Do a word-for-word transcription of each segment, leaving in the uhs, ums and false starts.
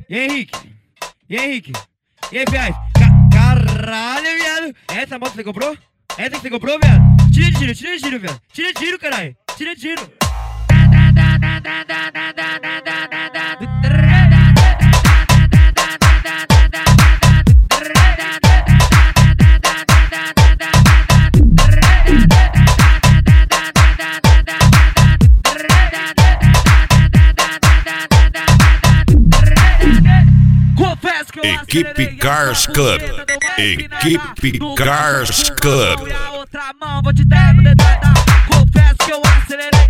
E Henrique? E Henrique? E aí, viado? Caralho, viado! Essa moto você comprou? Essa que você comprou, viado? Tira de tiro, tira de tiro, viado! Tira de tiro, caralho! Tira de tiro! Equipe Cars Club. Equipe Cars Club. Outra mão, vou te dar no dedada. Confesso que eu acelerei.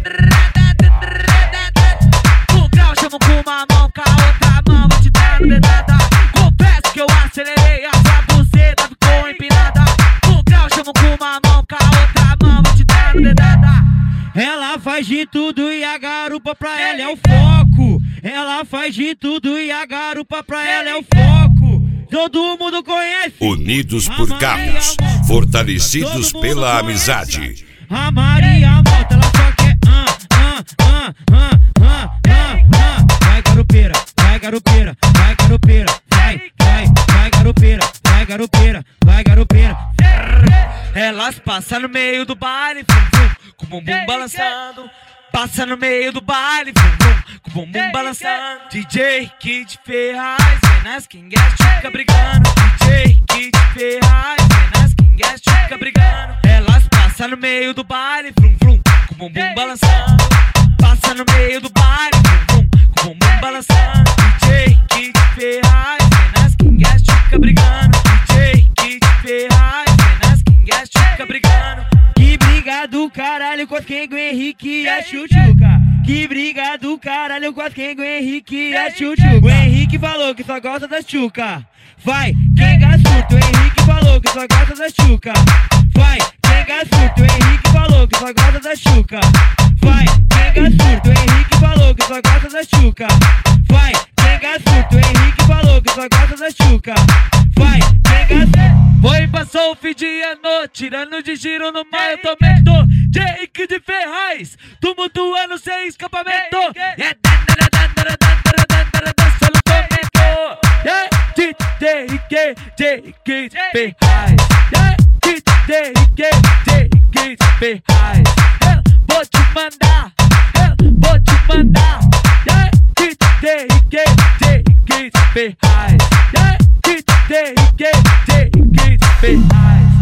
O grau chamo com uma mão, com a outra mão, vou te dar no dedada. Confesso que eu acelerei, a sua buceta ficou empinada. O grau chamo com uma mão, com a outra mão, vou te dar no dedada. Ela faz de tudo e a garupa pra ela é o foco. Ela faz de tudo e a garupa pra ela é o foco. Todo mundo conhece. Unidos por carros, fortalecidos pela amizade. A Maria Mota, ela só quer ah, ah, ah, ah, ah, ah, ah. Vai garupeira, vai garupeira, vai garupeira, vai, vai, vai garupeira, vai garupeira, vai garupeira. Elas passam no meio do baile, vum, vum, com o bumbum balançando. Passa no meio do baile, vum, vum, com o bumbum balançando. D J Kid Ferraz, vem nas quingas, fica brigando. D J Kid Ferraz, vem nas quingas, fica brigando. Elas passam no meio do baile, vum, vum, com o bumbum balançando. Passa no meio do baile, vum, vum, com o bumbum balançando. D J Kid Ferraz, vem nas quingas, fica brigando. D J Kid Ferraz, vem nas quingas, fica brigando. Que briga do caralho com quem o Henrique e a Chuchuca. Que briga do caralho com quem o Henrique e a Chuchuca. O Henrique falou que só gosta da chuca. Vai, quem surto, o Henrique falou que só gosta da chuca. Vai, quem surto, o Henrique falou que só gosta da chuca. Vai, quem surto, o Henrique falou que só gosta da chuca. Vai, quem surto, o Henrique falou que só gosta da chuca. Vai, quem surto. Foi, passou o fim de ano, tirando de giro no mar, eu também tô. J K de Ferraz, tumultuando sem escapamento. É solo comento. D J K, J K de Ferraz. D J K, J K de Ferraz. Vou te mandar, vou te mandar. D J K, J K de Ferraz. D J K, J K de Ferraz.